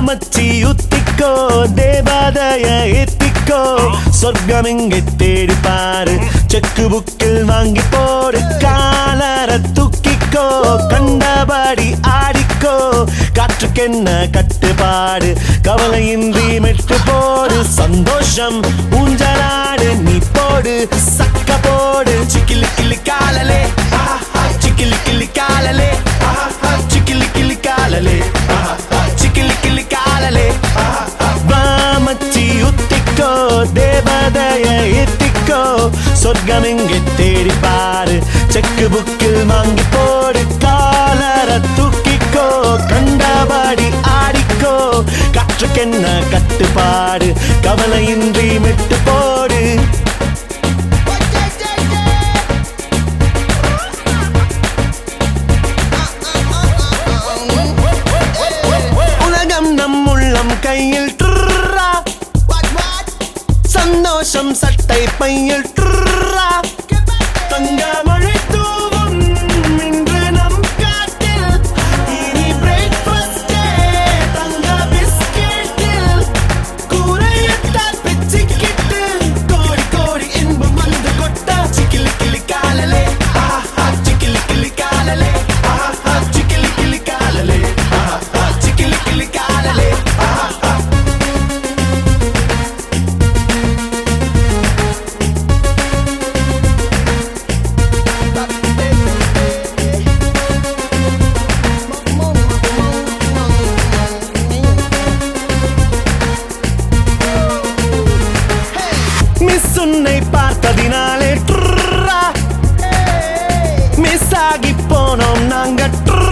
மச்சி உத்திக்கோ தேவாதய ஏத்திக்கோ சொர்க்கம் இங்கே தேடி பாரு செக்கு புக்கில் வாங்கி போடு காலர தூக்கிக்கோ கண்டபடி ஆடிக்கோ காற்றுக்கென்ன கட்டுப்பாடு கவலையின்றி மெட்டு போடு சந்தோஷம் ஊஞ்சலாடு நீ போடு சக்க போடு சிக்கிலி கிளி காலலே சிக்கிலி கிளி காலலே சிக்கிலி கிளி காலலே சிக்கிலி கிளி காலலே வாமச்சி உத்திக்கோ தேவதய ஏத்திக்கோ சொர்க்கம் இங்கே தேடி பாரு செக்கு புக்கில் வாங்கி போடு காலர தூக்கிக்கோ கண்டபடி ஆடிக்கோ காற்றுக்கென்ன கட்டுப்பாடு கவலையின்றி மெட்டு போடு உலகம் நம் உள்ளம் கையில் சந்தோஷம் சட்டை பையில் தங்க மழை தூவும் இன்று நம் காட்டில் இனி பிரேக்ஃபாஸ்ட் தங்க பிஸ்கெட்டில் கூரையிட்டால் பிச்சுக்கிட்டு கோடி கோடி இன்பம் வந்து கொட்ட சிக்கிலி கிளி காலலே சிக்கிலி கிளி காலலே சிக்கிலி கிளி காலலே சிக்கிலி கிளி காலலே உன்னை பார்த்ததினாலே மிஸ் ஆகி போனோம் நாங்க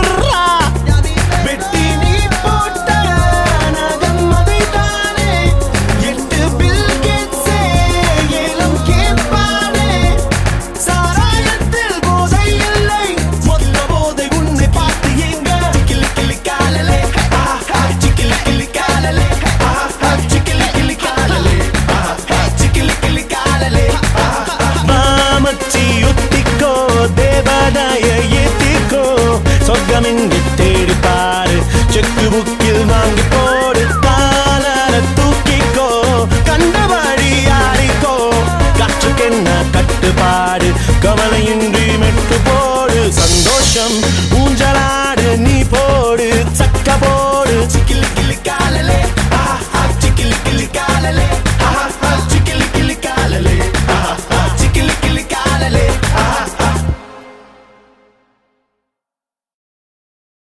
வெட்டி நீ போட்ட நகம் அதைதானே 8 பில் கேட்ஸே ஏலம் கேட்பானே சாராயத்தில் போதை இல்லை மொத்த போதை உன்னை பார்த்து எங்க சிக்கிலி கிளி காலலே சிக்கிலி கிளி காலலே சிக்கிலி கிளி காலலே சிக்கிலி கிளி வாமச்சி உத்திக்கோ தேவதாய ஏத்திக்கோ சொர்க்கம் இங்கே தேடி பாரு செக்கு புக்